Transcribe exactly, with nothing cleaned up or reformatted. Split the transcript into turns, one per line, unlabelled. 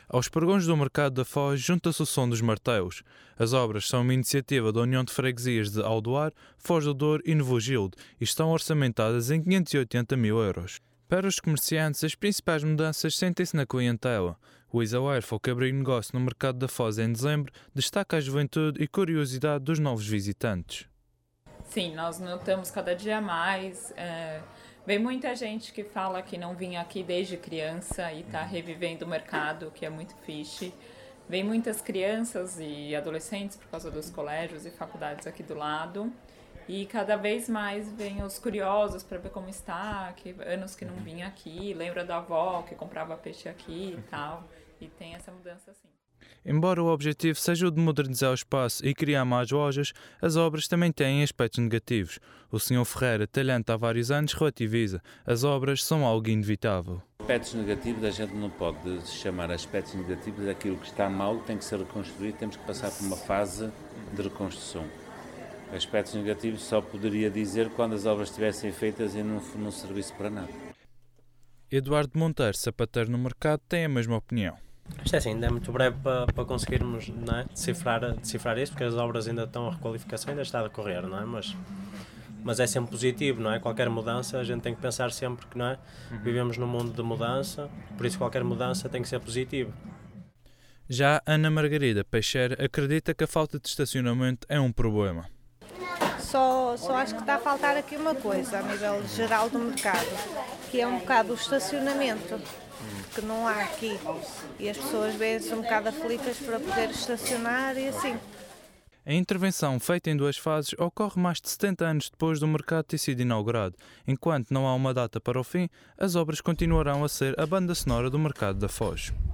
Aos pregões do Mercado da Foz junta-se o som dos martelos. As obras são uma iniciativa da União de Freguesias de Aldoar, Foz do Douro e Novo Gilde e estão orçamentadas em quinhentos e oitenta mil euros. Para os comerciantes, as principais mudanças sentem-se na clientela. O Isa Werfel, que abriu negócio no Mercado da Foz em dezembro, destaca a juventude e curiosidade dos novos visitantes.
Sim, nós notamos cada dia mais. É... Vem muita gente que fala que não vinha aqui desde criança e está revivendo o mercado, que é muito fixe. Vem muitas crianças e adolescentes por causa dos colégios e faculdades aqui do lado. E cada vez mais vem os curiosos para ver como está, que anos que não vinha aqui, lembra da avó que comprava peixe aqui e tal. E tem essa mudança sim.
Embora o objetivo seja o de modernizar o espaço e criar mais lojas, as obras também têm aspectos negativos. O senhor Ferreira, talhante há vários anos, relativiza. As obras são algo inevitável.
Aspectos negativos, a gente não pode chamar aspectos negativos daquilo que está mal, tem que ser reconstruído, temos que passar por uma fase de reconstrução. Aspectos negativos só poderia dizer quando as obras estivessem feitas e não, não servisse para nada.
Eduardo Monteiro, sapateiro no mercado, tem a mesma opinião.
Isto é assim, ainda é muito breve para, para conseguirmos, não é, decifrar, decifrar isto, porque as obras ainda estão, a requalificação ainda está a decorrer, não é? Mas, mas é sempre positivo, não é? Qualquer mudança, a gente tem que pensar sempre que, não é? Vivemos num mundo de mudança, por isso qualquer mudança tem que ser positiva.
Já Ana Margarida Peixeira acredita que a falta de estacionamento é um problema.
Só, só acho que está a faltar aqui uma coisa, a nível geral do mercado, que é um bocado o estacionamento, que não há aqui. E as pessoas veem-se um bocado aflitas para poder estacionar e assim.
A intervenção, feita em duas fases, ocorre mais de setenta anos depois do mercado ter sido inaugurado. Enquanto não há uma data para o fim, as obras continuarão a ser a banda sonora do Mercado da Foz.